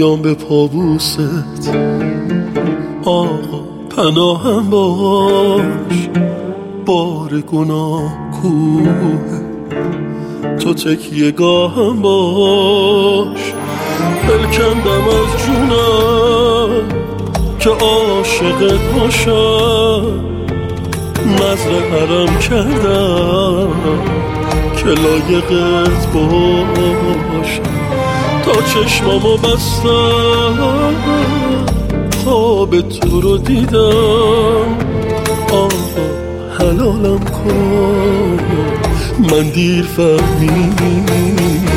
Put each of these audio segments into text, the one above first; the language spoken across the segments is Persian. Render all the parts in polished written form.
میام به پابوست آقا پناهم باش، بار گناه کوه تو تکیه گاهم باش. دل کندم از جونم که عاشقت باشم، نذر حرم کردم که لایقت باشم. تا چشمامو بستم خواب تو رو دیدم، آقا حلالم کن من دیر فهمیدم.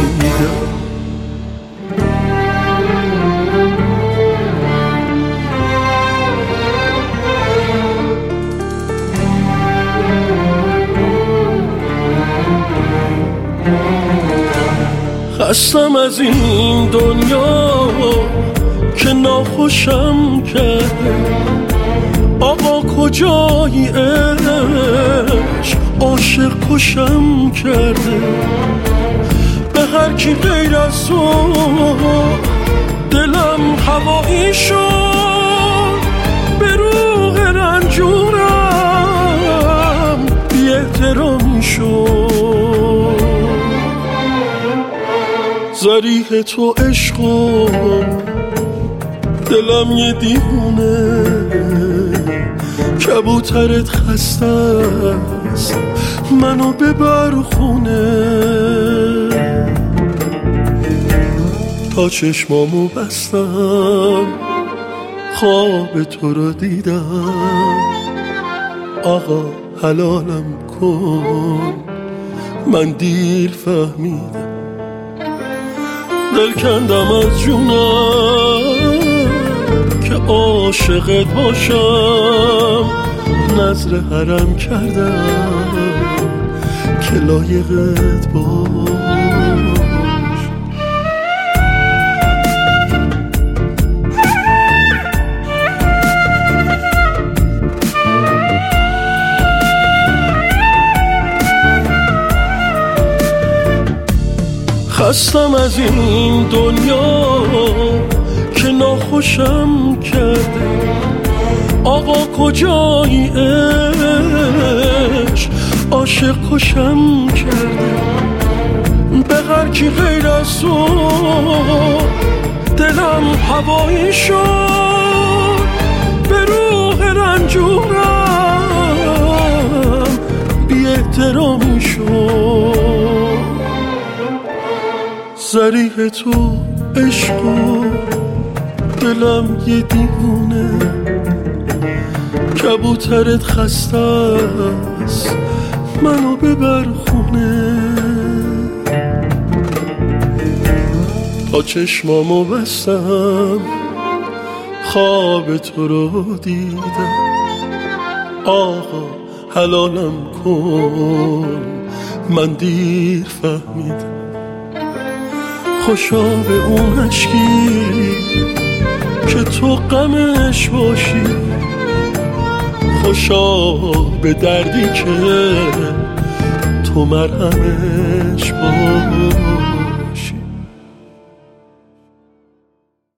خستم از این دنیا که ناخوشم کرده، آقا کجایی عشق عاشق کشم کرده. به هر کی غیر از تو دلم هوایی شد، به روح رنجورم بی احترامی شد. ذریح تو عشقم دلم یه دیوونه، کبوترت خسته است منو ببر خونه. تا چشمامو بستم خواب تو رو دیدم، آقا حلالم کن من دیر فهمیدم. دل کندم از جونم که عاشقت باشم، نذر حرم کردم که لایقت باش. خستم از این دنیا که ناخوشم کرده، آقا کجایی عشق عاشق کشم کرده. به هر کی غیر از تو دلم هوایی شد، به روح رنجورم بی احترامی شد. ذریح تو عشقو دلم یه دیوونه، کبوترت خسته است منو ببر خونه. تا چشمامو بستم خواب تو رو دیدم، آقا حلالم کن من دیر فهمیدم. خوشا به اون عشقی که تو غمش باشی، خوشا به دردی که تو مرهمش باشی.